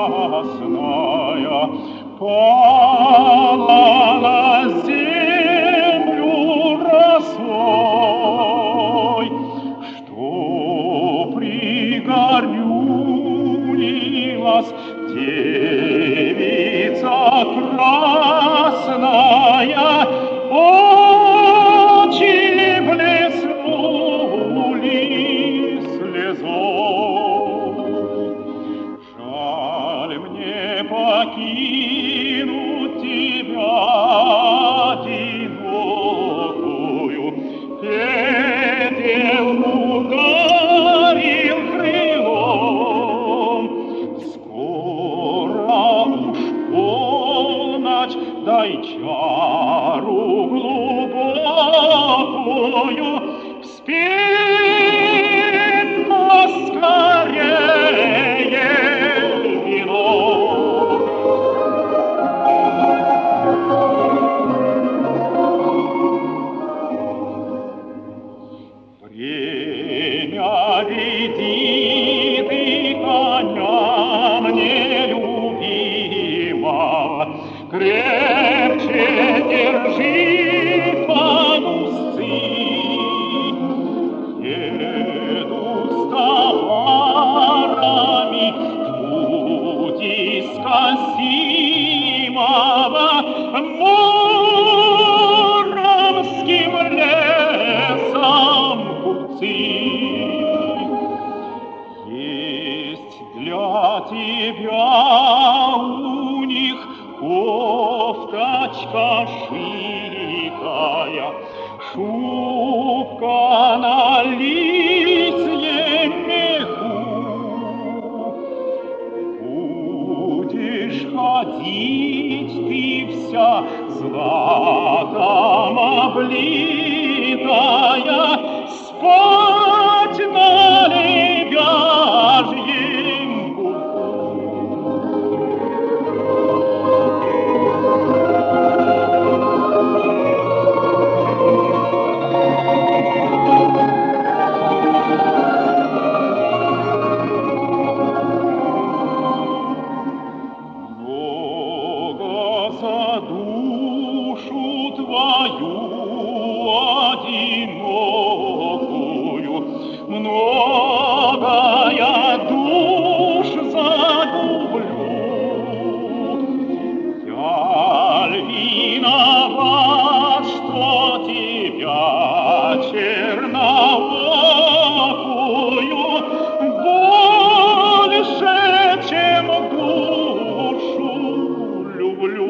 ясная пала на землю росой, что пригорюнилась девица красная, очи блеснули слезой. Жаль мне покинуть тебя одинокую, петель ударил крылом. Скоро уж полночь, дай чару глубокую, спит поскорее вино. Время веди ты коня мне любимого, крепче держи под усы. Еду с товарами в путь из Касимова, муромским лесом купцы. Есть для тебя у них кофточка шитая, шубка на лисье меху. Будешь ходить ты вся златом облитая, спать на лебяжьем пуху. Много за душу твою одинокую, много я душ загублю. Я виноват, что тебя черноокую больше, чем душу люблю.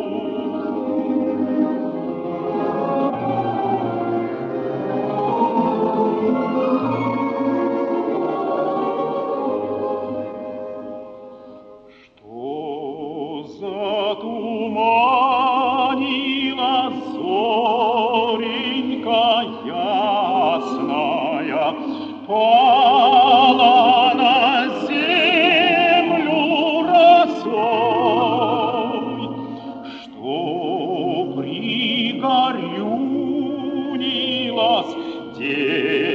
Затуманила зоренька ясная, пала на землю росой, что пригорюнилась девица